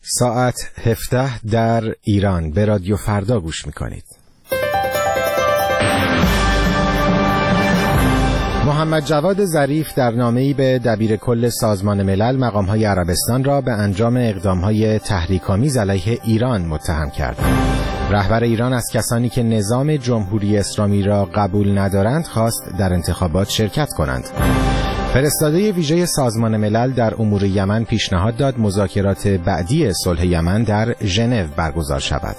ساعت 17 در ایران به رادیو فردا گوش میکنید. محمد جواد ظریف در نامه‌ای به دبیر کل سازمان ملل مقام‌های عربستان را به انجام اقدام‌های تحریک‌آمیز علیه ایران متهم کرد. رهبر ایران از کسانی که نظام جمهوری اسلامی را قبول ندارند خواست در انتخابات شرکت کنند. فرستاده ویژه سازمان ملل در امور یمن پیشنهاد داد مذاکرات بعدی صلح یمن در ژنو برگزار شود.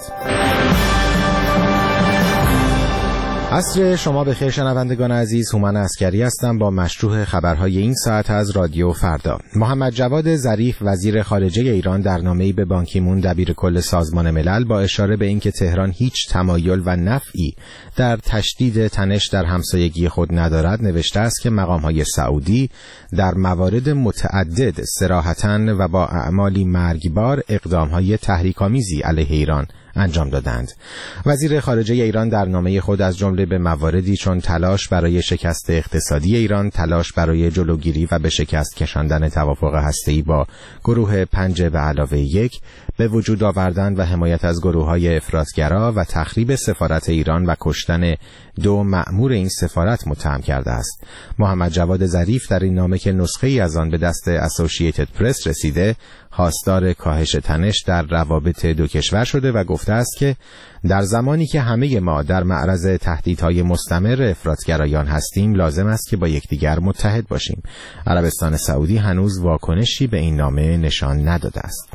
عصر شما بخیر شنوندگان عزیز، هومن عسکری هستم با مشروح خبرهای این ساعت از رادیو فردا. محمد جواد ظریف وزیر خارجه ایران در نامه‌ای به بان کی مون دبیر کل سازمان ملل با اشاره به اینکه تهران هیچ تمایل و نفعی در تشدید تنش در همسایگی خود ندارد نوشته است که مقام‌های سعودی در موارد متعدد صراحتاً و با اعمالی مرگبار اقدام‌های تحریک‌آمیزی علیه ایران انجام دادند. وزیر خارجه ایران در نامه خود از جمله به مواردی چون تلاش برای شکست اقتصادی ایران، تلاش برای جلوگیری و به شکست کشاندن توافق هسته‌ای با گروه 5+1 به وجود آوردن و حمایت از گروه‌های افراط‌گرا و تخریب سفارت ایران و کشتن 2 مأمور این سفارت متهم کرده است. محمد جواد ظریف در این نامه که نسخه‌ای از آن به دست اسوسییتد پرس رسیده، خواستار کاهش تنش در روابط دو کشور شده و گفته است که در زمانی که همه ما در معرض تهدیدهای مستمر افراط‌گرایان هستیم، لازم است که با یکدیگر متحد باشیم. عربستان سعودی هنوز واکنشی به این نامه نشان نداده است.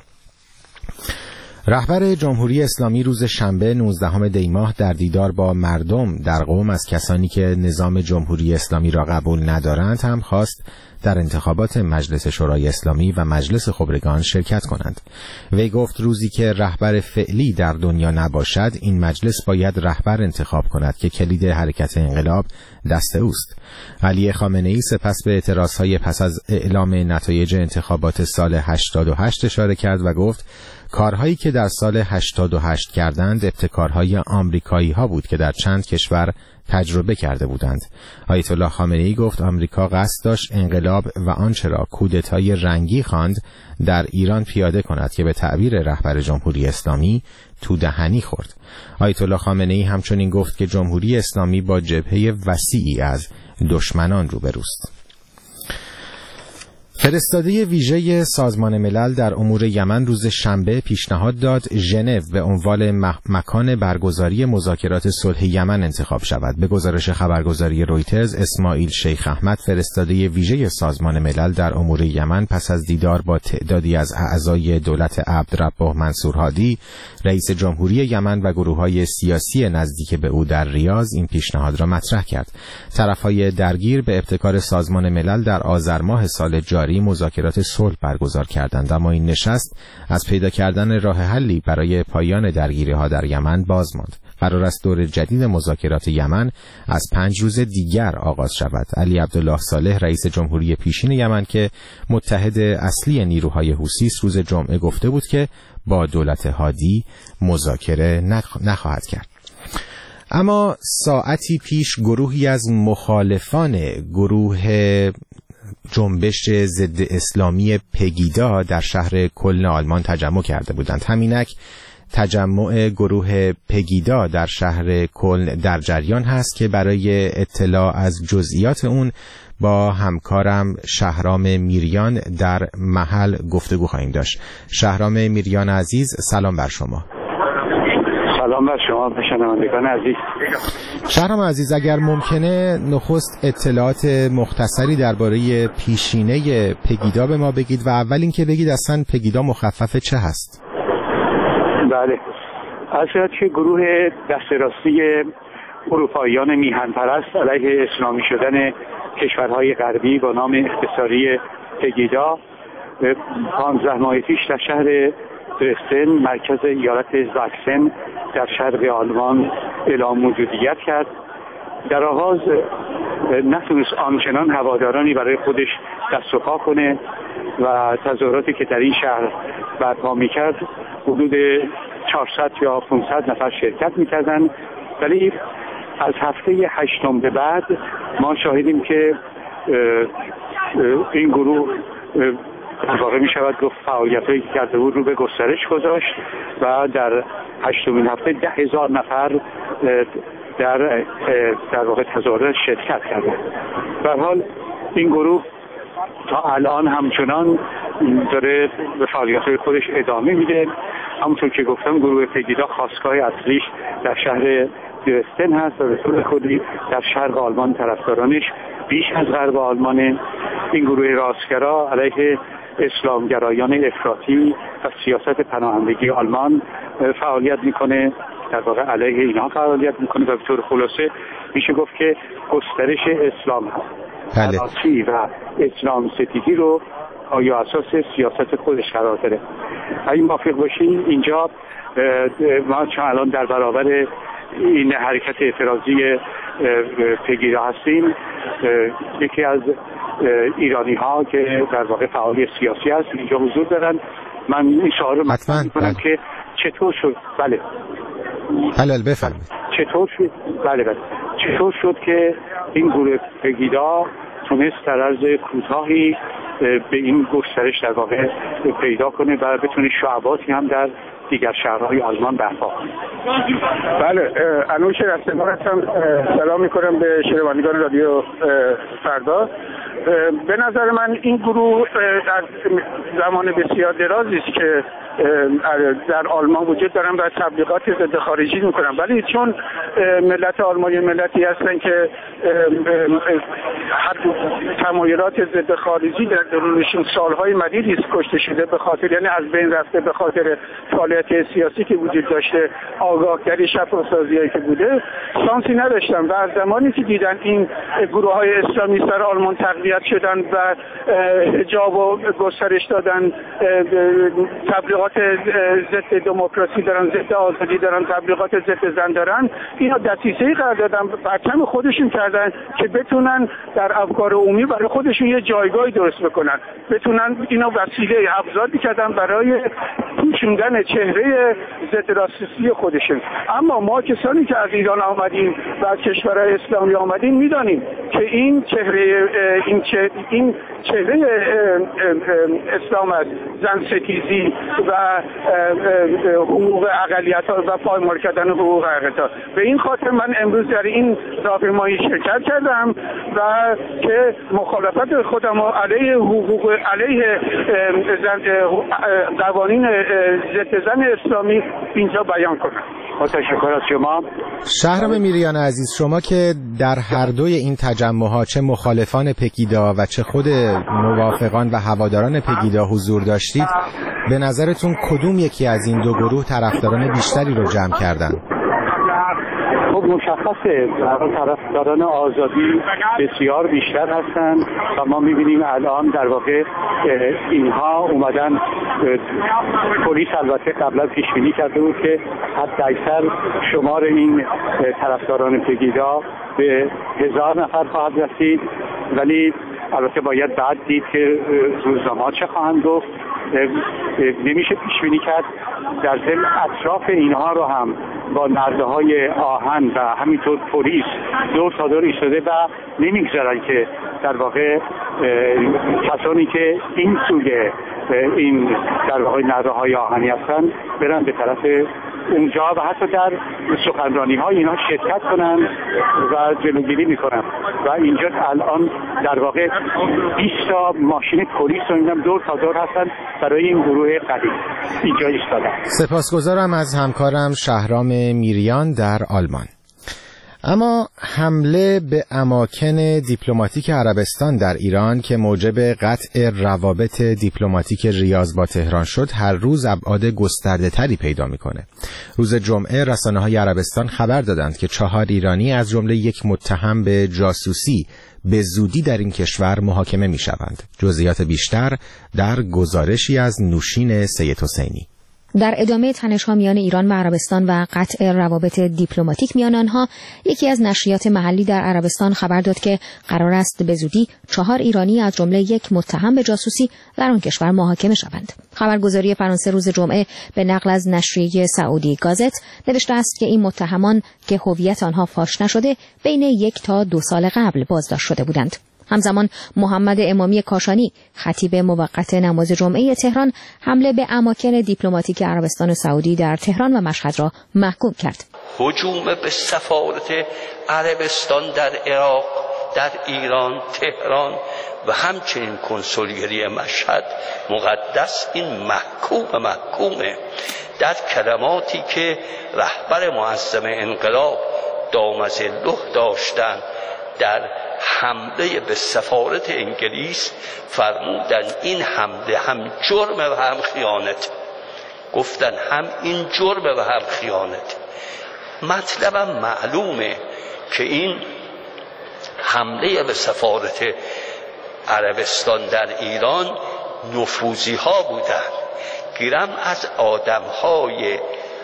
رهبر جمهوری اسلامی روز شنبه 19 دی ماه در دیدار با مردم در قم از کسانی که نظام جمهوری اسلامی را قبول ندارند هم خواست در انتخابات مجلس شورای اسلامی و مجلس خبرگان شرکت کنند. وی گفت روزی که رهبر فعلی در دنیا نباشد، این مجلس باید رهبر انتخاب کند که کلید حرکت انقلاب دست اوست. علی خامنه‌ای سپس به اعتراضهای پس از اعلام نتایج انتخابات سال 88 اشاره کرد و گفت کارهایی که در سال 88 کردند ابتکارهای آمریکایی ها بود که در چند کشور تجربه کرده بودند. آیت الله خامنه‌ای گفت آمریکا قصد داشت انقلاب و آنچه را کودتای رنگی خواند در ایران پیاده کند که به تعبیر رهبر جمهوری اسلامی تو دهنی خورد. آیت الله خامنه‌ای همچنین گفت که جمهوری اسلامی با جبهه وسیعی از دشمنان روبروست. فرستاده ویژه سازمان ملل در امور یمن روز شنبه پیشنهاد داد ژنو به عنوان مکان برگزاری مذاکرات صلح یمن انتخاب شود. به گزارش خبرگزاری رویترز، اسماعیل شیخ احمد فرستاده ویژه سازمان ملل در امور یمن پس از دیدار با تعدادی از اعضای دولت عبدالرب منصور هادی، رئیس جمهوری یمن و گروه‌های سیاسی نزدیک به او در ریاض این پیشنهاد را مطرح کرد. طرف‌های درگیر به ابتکار سازمان ملل در آذر ماه سال جاری مذاکرات صلح برگزار کردند، اما این نشست از پیدا کردن راه حلی برای پایان درگیری‌ها در یمن باز ماند. قرار است دور جدید مذاکرات یمن از 5 روز دیگر آغاز شود. علی عبدالله صالح رئیس جمهوری پیشین یمن که متحد اصلی نیروهای حوثی است روز جمعه گفته بود که با دولت هادی مذاکره نخواهد کرد. اما ساعتی پیش گروهی از مخالفان گروه جنبش ضد اسلامی پگیدا در شهر کلن آلمان تجمع کرده بودند. همینک تجمع گروه پگیدا در شهر کلن در جریان هست که برای اطلاع از جزئیات اون با همکارم شهرام میریان در محل گفتگو خواهیم داشت. شهرام میریان عزیز، سلام بر شما. سلام بر شما شنوندگان عزیز. شهرام عزیز، اگر ممکنه نخست اطلاعات مختصری درباره پیشینه پگیدا به ما بگید و اول اینکه بگید اصلا پگیدا مخفف چه هست؟ بله، اصلا که گروه دست راستی اروپاییان میهن پرست علیه اسلامی شدن کشورهای غربی با نام اختصاری پگیدا 15 ماه پیش در شهر درستن مرکز ایالت زاکسن در شرق آلمان اعلام موجودیت کرد. در آغاز نتونست آنچنان هوادارانی برای خودش دست و پا کنه و تظاهراتی که در این شهر برپا میکرد حدود 400 یا 500 نفر شرکت میکردن، ولی از هفته 8 به بعد ما شاهدیم که این گروه در واقع می شود گفت فعالیت‌هایی که کرده بود رو به گسترش گذاشت و در 8مین هفته 10,000 نفر در واقع تظاهرات شرکت کرده. به هر حال این گروه تا الان همچنان داره به فعالیت‌های خودش ادامه میده. همونطور که گفتم گروه پگیدا خاستگاه اصلیش در شهر درستن هست و به طور خودی در شرق آلمان طرفدارانش بیش از غرب آلمان. این گروه راستگرا علیه اسلامگرایان افراطی و سیاست پناهندگی آلمان فعالیت میکنه، در واقع علیه اینها فعالیت میکنه و به طور خلاصه میشه گفت که گسترش اسلام پرستی و اسلام ستیزی رو یا اساس سیاست خودش قرار داره. اگه موافق باشین اینجا ما چون الان در برابر این حرکت اعتراضی پگیدا هستیم، یکی از ایرانی ها که در واقع فعال سیاسی هست اینجا حضور دارن. من این سوال رو مطرح می‌کنم که چطور شد بفرمایید چطور شد که این گروه پگیدا تونست در عرض کوتاهی به این گسترش در واقع پیدا کنه و بتونه شعباتی هم در دیگر شهرهای آلمان برپا کنه. بله، انوش رستگار هستم. سلام میکنم به شنوندگان رادیو فردا. به نظر من این گروه از زمان بسیار درازی است که در آلمان وجود دارن و تبلیغات ضد خارجی میکنن، ولی چون ملت آلمانی ملتی هستن که تمایلات ضد خارجی در درونشون سالهای مدیدی است کشته شده، به خاطر یعنی از بین رفته به خاطر فعالیت سیاسی که وجود داشته، آگاهگری شفاف‌سازی‌ای که بوده، شانسی نداشتن و از زمانی که دیدن این گروه‌های اسلامی سر آلمان تقویت شدن و حجاب و گسترش دادن، تبلیغات ضد دموکراسی دارن، ضد آزادی دارن، تبلیغات ضد زن دارن، اینا دسیسه‌ای قرار دادن، پرچم خودشون کردن که بتونن در افکار عمومی برای خودشون یه جایگاهی درست بکنن، بتونن اینا وسیله ابزاری کردن برای پوشوندن چهره ضد راسیستی خودشون. اما ما کسانی که از ایران آمدیم و از کشورهای اسلامی آمدیم میدانیم که این چهره اسلام است، زن ستیزی و حقوق اقلیت‌ها و پایمال کردن حقوق اقلیت‌ها. به این خاطر من امروز در این راهپیمایی شرکت کردم و که مخالفت خودم علیه قوانین ضد زن اسلامی اینجا بیان کنم. تشکر از شما. شهرام میریان عزیز، شما که در هر دوی این تجمع‌ها چه مخالفان پگیدا و چه خود موافقان و هواداران پگیدا حضور داشتید، به نظرتون کدوم یکی از این دو گروه طرفداران بیشتری رو جمع کردن؟ خب مشخصه طرفداران آزادی بسیار بیشتر هستند و ما می‌بینیم الان در واقع اینها اومدن. پلیس البته قبلا پیش بینی کرده بود که حداکثر شمار این طرفداران پگیدا به 1000 نفر خواهد رسید، ولی البته باید بعد دید که روزنامه‌ها چه خواهند گفت. نمیشه پیش بینی کرد. در ضمن اطراف اینها رو هم با نرده‌های آهن و همینطور پلیس دور تا دور ایستاده و نمیگذارن که در واقع کسانی که این سوی این در واقع نرده‌های آهنی هستن برن به طرف اونجا و حتی در سخنرانی‌های اینها شرکت کنن و جلوگیری میکنن و اینجا الان در واقع 20 تا ماشین پلیس و اینم دور تا دور هستن برای این گروه قدیم اینجا ایستادن. سپاسگزارم از همکارم شهرام میریان در آلمان. اما حمله به اماکن دیپلماتیک عربستان در ایران که موجب قطع روابط دیپلماتیک ریاض با تهران شد هر روز ابعاد گسترده تری پیدا میکنه. روز جمعه رسانه‌های عربستان خبر دادند که 4 ایرانی از جمله یک متهم به جاسوسی به زودی در این کشور محاکمه میشوند. جزئیات بیشتر در گزارشی از نوشین سید حسینی. در ادامه تنش‌ها میان ایران و عربستان و قطع روابط دیپلماتیک میان آنها، یکی از نشریات محلی در عربستان خبر داد که قرار است به زودی 4 ایرانی از جمله یک متهم به جاسوسی در آن کشور محاکمه شوند. خبرگزاری فرانسه روز جمعه به نقل از نشریه سعودی گازت نوشته است که این متهمان که هویت آنها فاش نشده بین 1 تا 2 سال قبل بازداشت شده بودند. همزمان محمد امامی کاشانی خطیب موقت نماز جمعه تهران حمله به اماکن دیپلماتیک عربستان سعودی در تهران و مشهد را محکوم کرد. هجوم به سفارت عربستان در عراق، در ایران، تهران و همچنین کنسولگری مشهد مقدس، این محکومه. در کلماتی که رهبر معظم انقلاب دامظله داشتن در حمله به سفارت انگلیس، فرمودن این حمله هم جرم و هم خیانت. گفتن هم این جرم و هم خیانت. مطلبم معلومه که این حمله به سفارت عربستان در ایران نفوذی ها بودن، گیرم از آدم های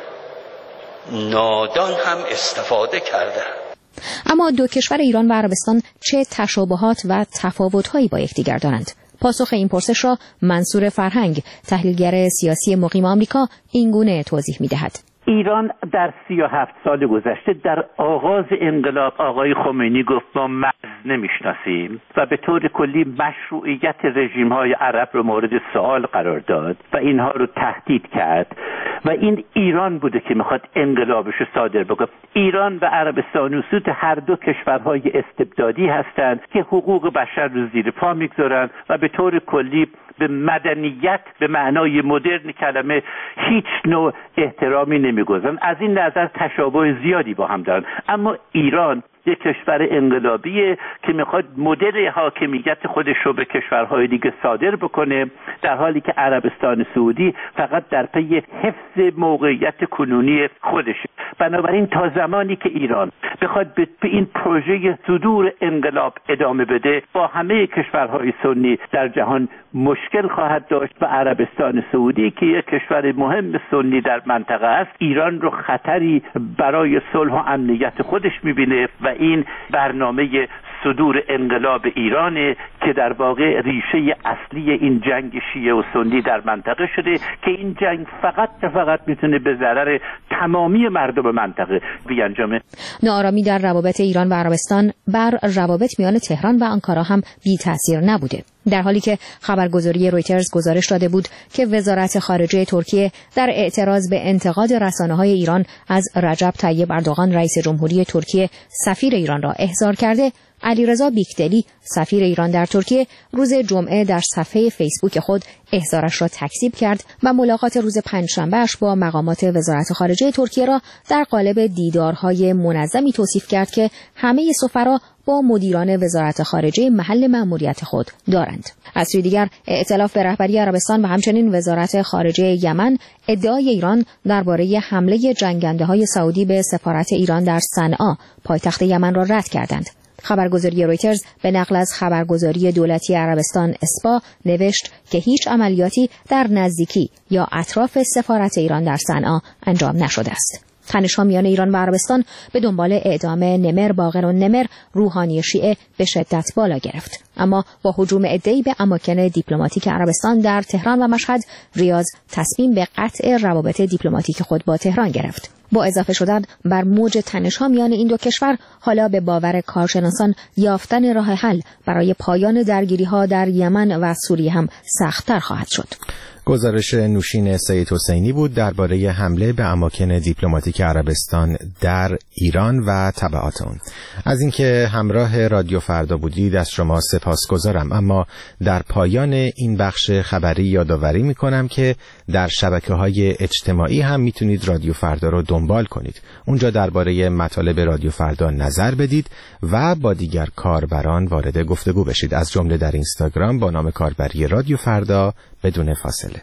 نادان هم استفاده کردن. اما دو کشور ایران و عربستان چه تشابهات و تفاوت‌هایی با یکدیگر دارند؟ پاسخ این پرسش را منصور فرهنگ، تحلیلگر سیاسی مقیم آمریکا، اینگونه توضیح می‌دهد. ایران در 37 سال گذشته در آغاز انقلاب آقای خمینی گفت ما مرز نمیشناسیم و به طور کلی مشروعیت رژیم‌های عرب رو مورد سوال قرار داد و اینها رو تهدید کرد و این ایران بوده که میخواد انقلابش رو صادر بکنه. ایران و عربستان و سعودی هر دو کشورهای استبدادی هستند که حقوق بشر رو زیر پا میگذارن و به طور کلی به مدنیت به معنای مدرن کلمه هیچ نوع احترامی نمیگذارن. از این نظر تشابه زیادی با هم دارن. اما ایران یک کشور انقلابیه که میخواد مدل حاکمیت خودش رو به کشورهای دیگه صادر بکنه، در حالی که عربستان سعودی فقط در پی حفظ موقعیت کنونی خودشه. بنابراین تا زمانی که ایران بخواد به این پروژه صدور انقلاب ادامه بده، با همه کشورهای سنی در جهان مشکل خواهد داشت و عربستان سعودی که یک کشور مهم سنی در منطقه است، ایران رو خطری برای صلح و امنیت خودش میبینه و این برنامه صدور انقلاب ایرانه که در واقع ریشه اصلی این جنگ شیعه و سنی در منطقه شده که این جنگ فقط میتونه به ضرر تمامی مردم منطقه بیانجامه. ناآرامی در روابط ایران و عربستان بر روابط میان تهران و آنکارا هم بی تأثیر نبوده، در حالی که خبرگزاری رویترز گزارش داده بود که وزارت خارجه ترکیه در اعتراض به انتقاد رسانه‌های ایران از رجب طیب اردوغان رئیس جمهوری ترکیه سفیر ایران را احضار کرده. علیرضا بیکدلی سفیر ایران در ترکیه روز جمعه در صفحه فیسبوک خود احضارش را تکذیب کرد و ملاقات روز پنجشنبه‌اش با مقامات وزارت خارجه ترکیه را در قالب دیدارهای منظمی توصیف کرد که همه سفرا با مدیران وزارت خارجه محل مأموریت خود دارند. از سوی دیگر ائتلاف به رهبری عربستان و همچنین وزارت خارجه یمن ادعای ایران درباره حمله جنگنده‌های سعودی به سفارت ایران در صنعا پایتخت یمن را رد کردند. خبرگزاری رویترز به نقل از خبرگزاری دولتی عربستان اسپا نوشت که هیچ عملیاتی در نزدیکی یا اطراف سفارت ایران در صنعا انجام نشده است. تنش‌ها میان ایران و عربستان به دنبال اعدام نمر باقرالنمر روحانی شیعه به شدت بالا گرفت. اما با هجوم عده‌ای به اماکن دیپلماتیک عربستان در تهران و مشهد، ریاض تصمیم به قطع روابط دیپلماتیک خود با تهران گرفت. با اضافه شدن بر موج تنش‌ها میان این دو کشور، حالا به باور کارشناسان یافتن راه حل برای پایان درگیری‌ها در یمن و سوریه هم سخت‌تر خواهد شد. گزارش نوشین سید حسینی بود درباره حمله به اماکن دیپلماتیک عربستان در ایران و تبعات آن. از اینکه همراه رادیو فردا بودید از شما سپاسگزارم. اما در پایان این بخش خبری یادآوری می‌کنم که در شبکه‌های اجتماعی هم میتونید رادیو فردا رو دنبال کنید. اونجا درباره مطالب رادیو فردا نظر بدید و با دیگر کاربران وارد گفتگو بشید، از جمله در اینستاگرام با نام کاربری رادیو فردا بدون فاصله.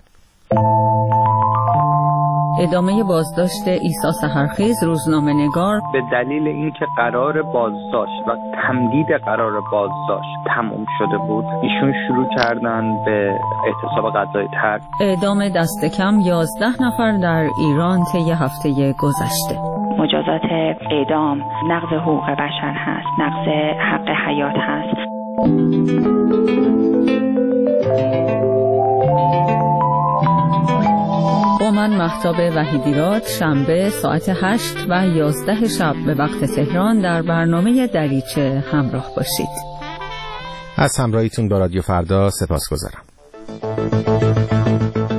ادامه بازداشت عیسی سحرخیز روزنامه‌نگار به دلیل اینکه قرار بازداشت و تمدید قرار بازداشت تموم شده بود، ایشون شروع کردن به اعتصاب غذای ترک. اعدام دست کم 11 نفر در ایران طی هفته گذشته. مجازات اعدام نقض حقوق بشر هست، نقض حق حیات هست. با من مهتاب وحیدیراد شنبه ساعت 8 و 11 شب به وقت تهران در برنامه دریچه همراه باشید. از همراهیتون با رادیو فردا سپاسگزارم.